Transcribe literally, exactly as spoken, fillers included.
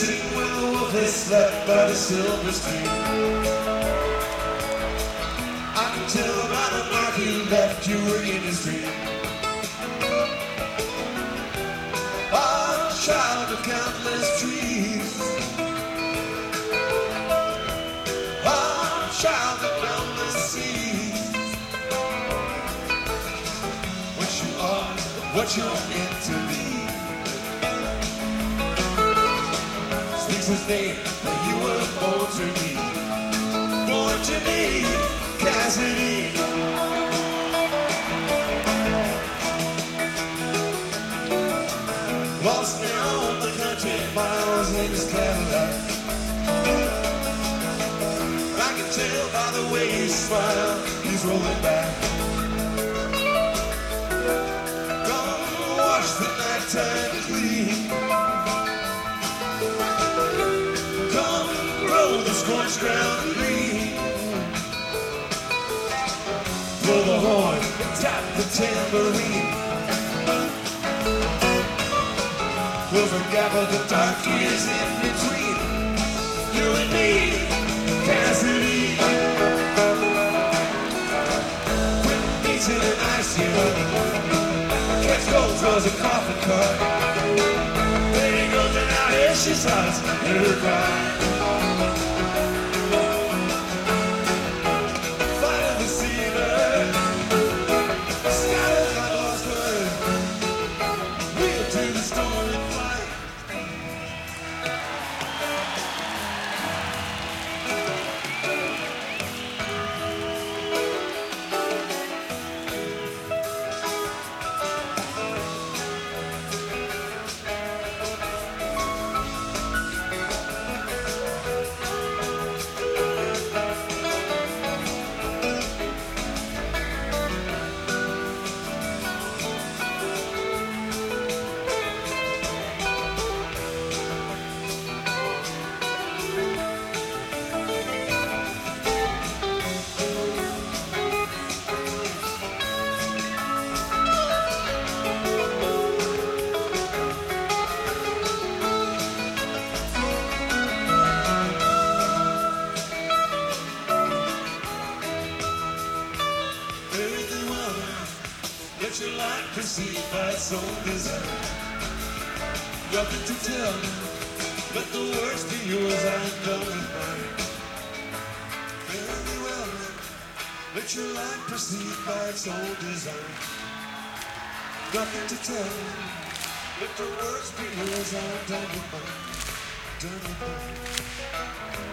sitting where the wolf has slept by the silver stream. I can tell by the mark you left you were in his dream. A child of countless trees, a child of boundless seas. What you are, what you're meant to be. Speaks his name that you were born to be. Born to be Cassidy. Lost down the country miles in his Cadillac. I can tell by the way you smile, he's rolling back. Gonna watch the nighttime gleam. Come grow the scorched ground green. Blow the horn and tap the tambourine. Close the gap of the dark years in between you and me, Cassidy. When the beats in an icy run, catch gold draws a coffin cart. There he goes and now here she starts in her cry. Fire the sealer, scattered like lost word. Wheel to the storm and fly. Let your light proceed by its own design. Nothing to tell me, let the words be yours, I'm done with mine. Fare thee well, let your light proceed by its own design. Nothing to tell me, let the words be yours, I'm done with mine. Done with mine.